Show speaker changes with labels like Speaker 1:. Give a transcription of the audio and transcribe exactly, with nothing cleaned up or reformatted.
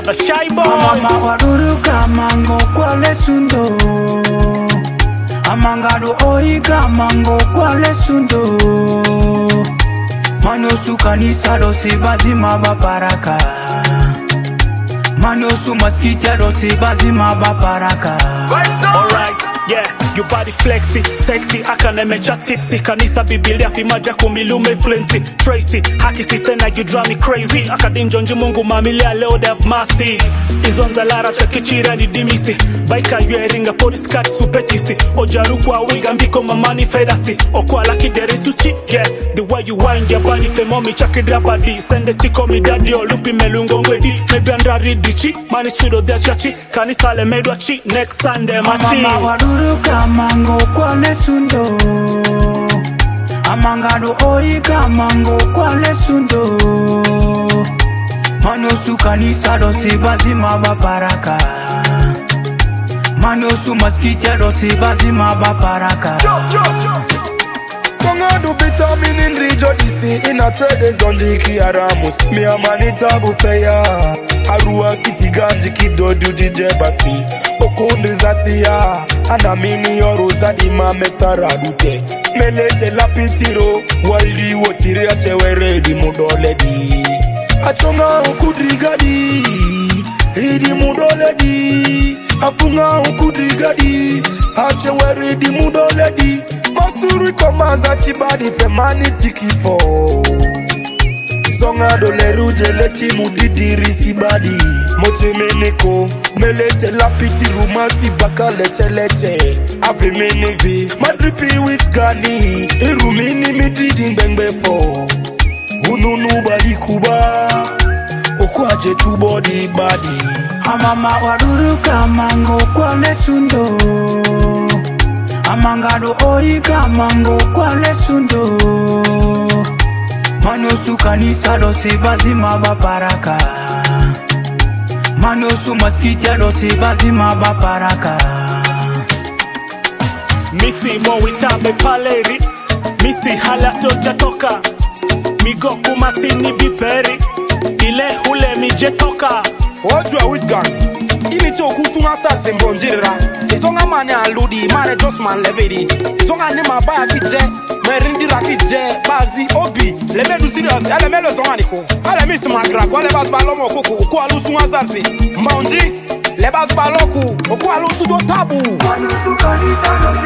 Speaker 1: a shy boy.
Speaker 2: Mama waduruka mango kwale sundo. Amangado oiga mango kwale sundo. Manosu kanisa dosi bazima baparaka. Manosu maskita dosi bazima baparaka.
Speaker 1: Alright, yeah, you body flexy, sexy, akanemecha tipsy. Kanisa Biblia fimaja kumilume fluency. Tracy, haki sitena you drive me crazy. Akadinjonji mungu mamilia leo they have mercy. Izonza lara chekichira ni dimisi. Baika yueringa police cat supetisi. Ojaruku wa wiga mbiko mamani fedasi. Okwa laki derisuchi, yeah. The way you wind your body femomi chakidra badi. Sende chiko mi daddy o lupi melungo ngwedi. Maybe andari dichi, mani sudo de chachi. Kanisa le medwa chi, next Sunday machi.
Speaker 2: Mama waduruka mango kwale sundo. Amangado oiga mango kwale sundo. Manosu kanisa dosi bazima baparaka. Manosu maskita dosi bazima baparaka.
Speaker 3: Songa do vitamin in rijo disi. In a trade zondi ki aramus. Mi amanita bufeya. Arua city ganji kido du D J basi. Okunde zasia. Ana mimi yoruza di mamesara dute. Melete la pitiro. Wali wotiri achewere di mudole di. Achonga ukudrigadi. Hidi mudole di. Afunga ukudrigadi. Achewere di mudole di. Masuri komaza chibadi femani tikifo. Zonga dole ruje leti mudidiri sibadi. Moche meneko melete la piti rumasi baka leche leche. Ave menevi madripi wiskani. Irumini mididi mbengbe fo. Ununu bali kuba. Okwaje tu body body.
Speaker 2: Mama waduruka mango kwale sundo. Amangado oiga mango kwale sundo. Manosu kanisa dosi bazima baparaka. Manosu maskita dosi bazima baparaka.
Speaker 1: Misi mo witabe paleri. Misi hala soja toka. Migo kumasini biperi. Ile hule mije toka.
Speaker 3: Wajua wisgani. Ini cho kusunga sa sembonjira. Isonga mane aludi mare josman levedi. Isonga ni mabaya kije. Merindi la kije bazi obi. Leme du serious ele melo zonga niko. Ale misi magra kwa le bas balomo koko ko alu sunga sarsi. Mbonji le bas baloku ko alu sudo tabu.